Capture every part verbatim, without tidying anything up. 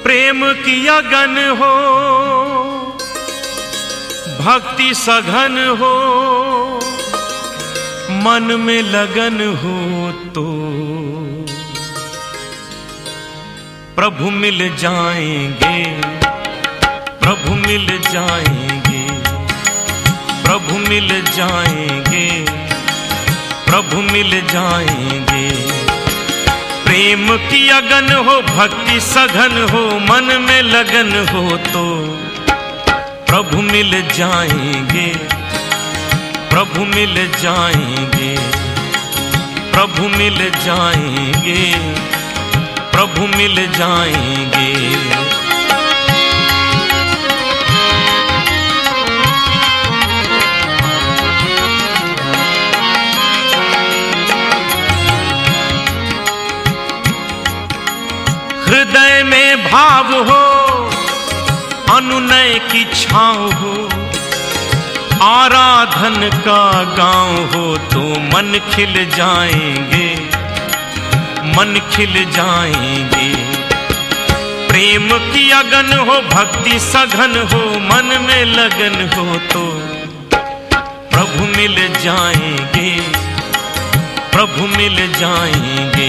प्रेम की अगन हो, भक्ति सघन हो, मन में लगन हो तो प्रभु मिल जाएंगे, प्रभु मिल जाएंगे, प्रभु मिल जाएंगे, प्रभु मिल जाएंगे। प्रेम की अगन हो, भक्ति सघन हो, मन में लगन हो तो प्रभु मिल जाएंगे, प्रभु मिल जाएंगे, प्रभु मिल जाएंगे, प्रभु मिल जाएंगे। हृदय में भाव हो, अनुनय की छाँव हो, आराधन का गांव हो तो मन खिल जाएंगे, मन खिल जाएंगे। प्रेम की अगन हो, भक्ति सघन हो, मन में लगन हो तो प्रभु मिल जाएंगे, प्रभु मिल जाएंगे।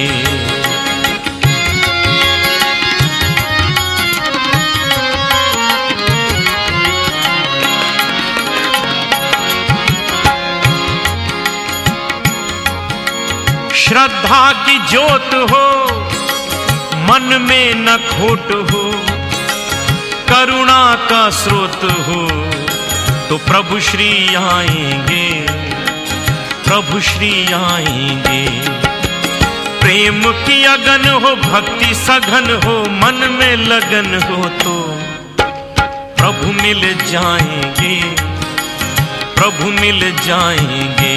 श्रद्धा की ज्योत हो, मन में न खोट हो, करुणा का स्रोत हो तो प्रभु श्री आएंगे, प्रभु श्री आएंगे। प्रेम की अगन हो, भक्ति सघन हो, मन में लगन हो तो प्रभु मिल जाएंगे, प्रभु मिल जाएंगे।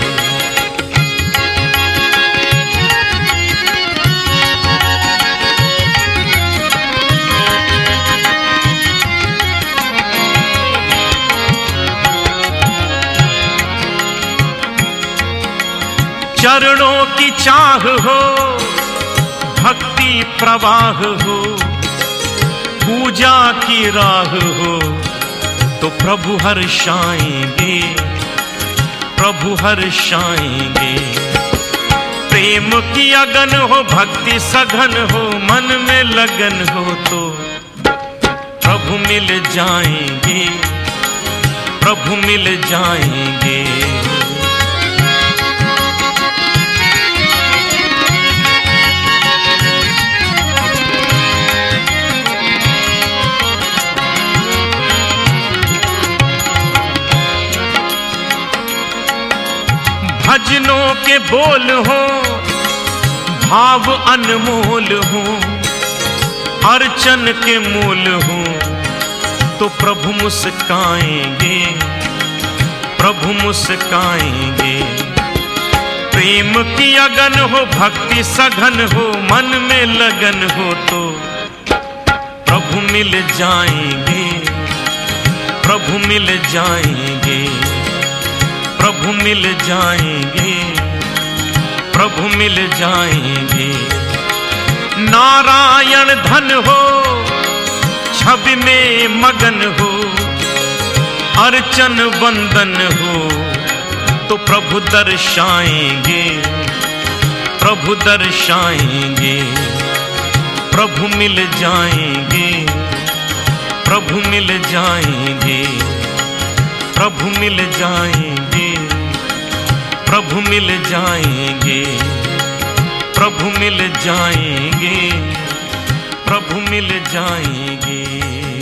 चरणों की चाह हो, भक्ति प्रवाह हो, पूजा की राह हो तो प्रभु हर्षाएंगे, प्रभु हर्षाएंगे। प्रेम की अगन हो, भक्ति सघन हो, मन में लगन हो तो प्रभु मिल जाएंगे, प्रभु मिल जाएंगे। भजनों के बोल हो, भाव अनमोल हो, अर्चन के मूल हो तो प्रभु मुस्काएंगे, प्रभु मुस्काएंगे। प्रेम की अगन हो, भक्ति सघन हो, मन में लगन हो तो प्रभु मिल जाएंगे, प्रभु मिल जाएंगे, प्रभु मिल जाएंगे, प्रभु मिल जाएंगे। नारायण धन हो, छवि में मगन हो, अर्चन वंदन हो तो प्रभु दर्शाएंगे, प्रभु दर्शाएंगे। प्रभु मिल जाएंगे, प्रभु मिल जाएंगे, प्रभु मिल जाएंगे, प्रभु मिल जाएंगे, प्रभु मिल जाएंगे, प्रभु मिल जाएंगे।